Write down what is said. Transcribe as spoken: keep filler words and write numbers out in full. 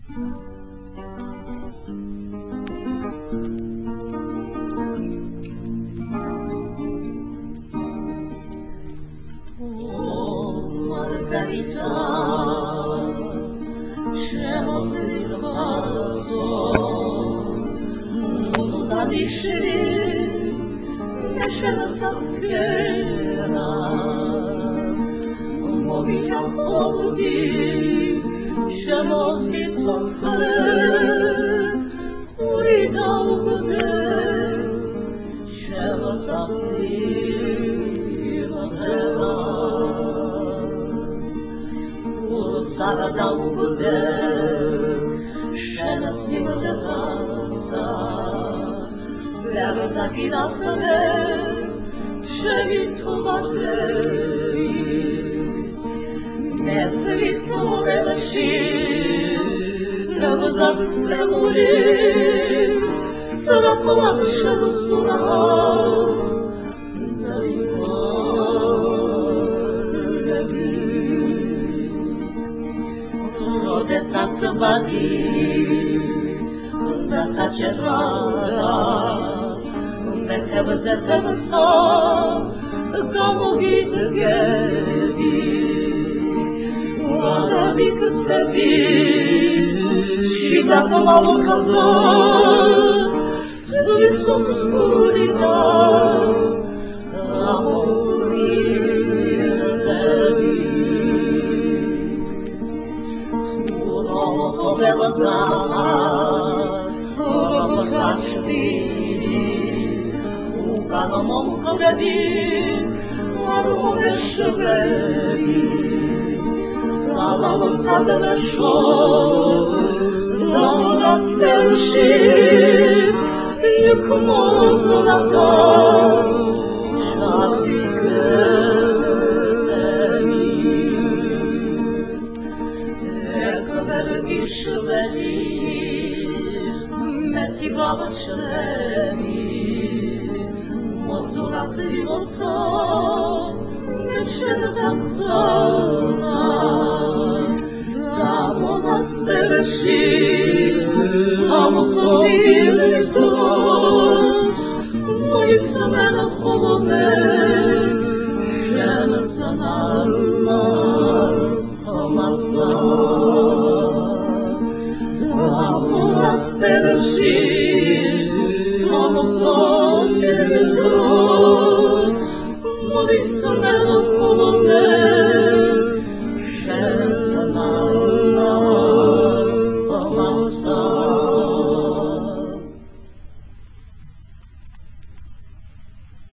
Margarita, czemu tylko modu da myśli, jeszcze nas zaspiera. Mówić o chłodzi, czemu si sosale, urita ugode, czemu zasivadela. Sada da ugode, šena si vode vasa, Lero da ginahme, ševi tumadei. Nesli sore vaši, nevzat se muli, sara plakšem sura, da Rode satsvati, da sacerada, me tevze tevsa, gamogi gevi, gada mi ksevi, shida kamalo kaza, visok skurida, amori tevi. Bela dama, orogo zašti, u kanomom kodebi, arome švebi, zavalo sada nešto, da nas teši, juk mozorata, šavi gredemi. Şvelis, metiga şvelis, mozuratı olsa, neşerden salsa, da monasterši, samotožili sos, moji se mene holone, žena se narnar, komasa. Monasterši, samotožili sos, moji se mene holone, žena se narnar, komasa.